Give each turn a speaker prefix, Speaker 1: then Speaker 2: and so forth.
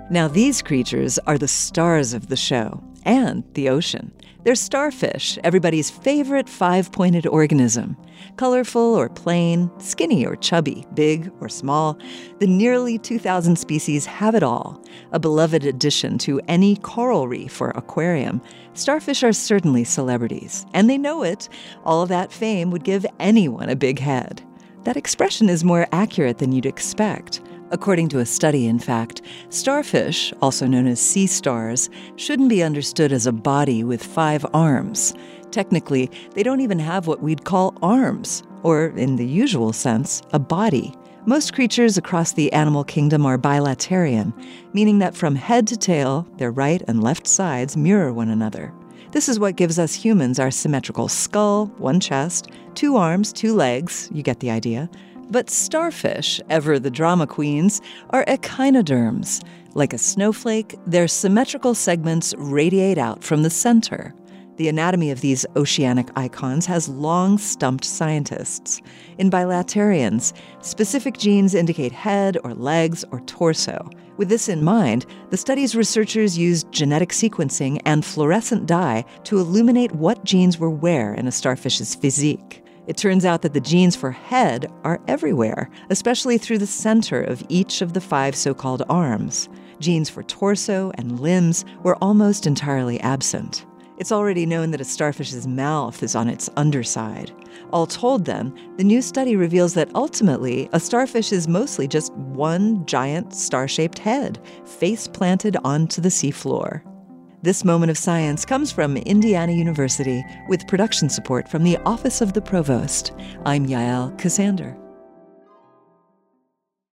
Speaker 1: Now these creatures are the stars of the show and the ocean. They're starfish, everybody's favorite five-pointed organism. Colorful or plain, skinny or chubby, big or small, the nearly 2,000 species have it all. A beloved addition to any coral reef or aquarium, starfish are certainly celebrities. And they know it. All of that fame would give anyone a big head. That expression is more accurate than you'd expect. According to a study, in fact, starfish, also known as sea stars, shouldn't be understood as a body with 5 arms. Technically, they don't even have what we'd call arms, or, in the usual sense, a body. Most creatures across the animal kingdom are bilaterian, meaning that from head to tail, their right and left sides mirror one another. This is what gives us humans our symmetrical skull, 1 chest, 2 arms, 2 legs, you get the idea. But starfish, ever the drama queens, are echinoderms. Like a snowflake, their symmetrical segments radiate out from the center. The anatomy of these oceanic icons has long stumped scientists. In bilaterians, specific genes indicate head or legs or torso. With this in mind, the study's researchers used genetic sequencing and fluorescent dye to illuminate what genes were where in a starfish's physique. It turns out that the genes for head are everywhere, especially through the center of each of the 5 so-called arms. Genes for torso and limbs were almost entirely absent. It's already known that a starfish's mouth is on its underside. All told then, the new study reveals that ultimately, a starfish is mostly just one giant star-shaped head, face-planted onto the seafloor. This moment of science comes from Indiana University with production support from the Office of the Provost. I'm Yael Ksander.